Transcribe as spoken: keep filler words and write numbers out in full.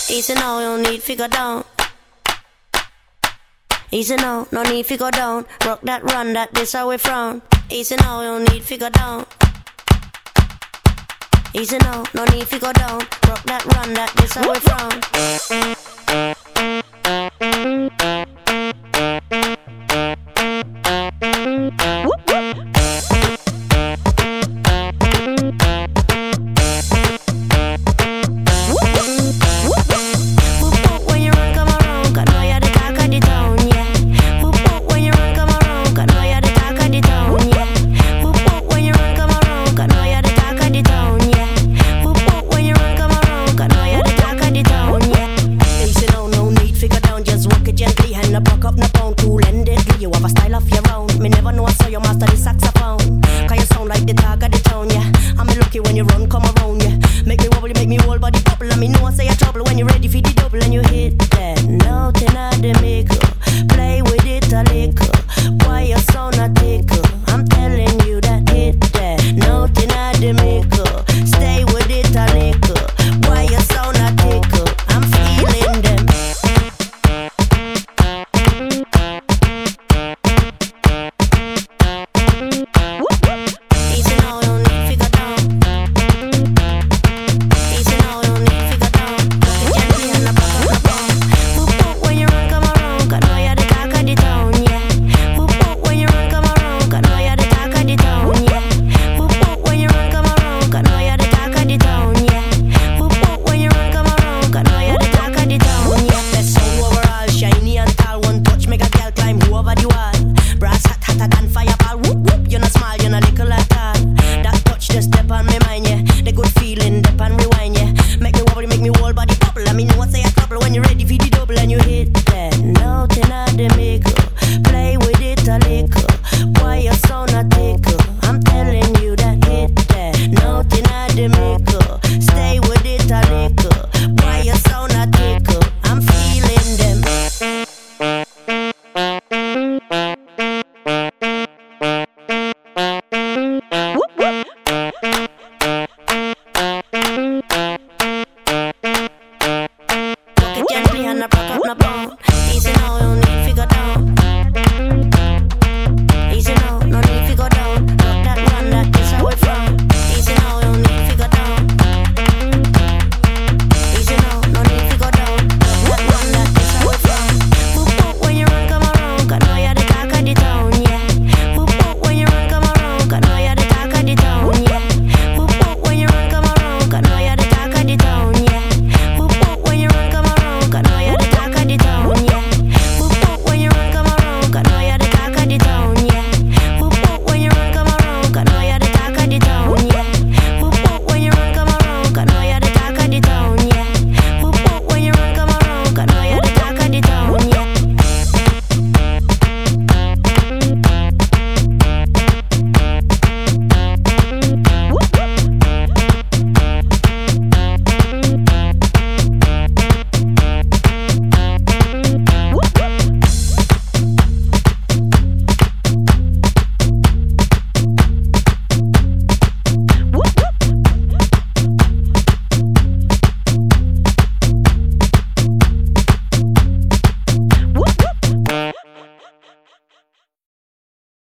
Easy now, you don't need figure down. Easy now, no need figure down. Rock that, run that, this how we frown. Easy now, you don't need figure down. Easy now, no need figure down. Rock that, run that, this how we frown.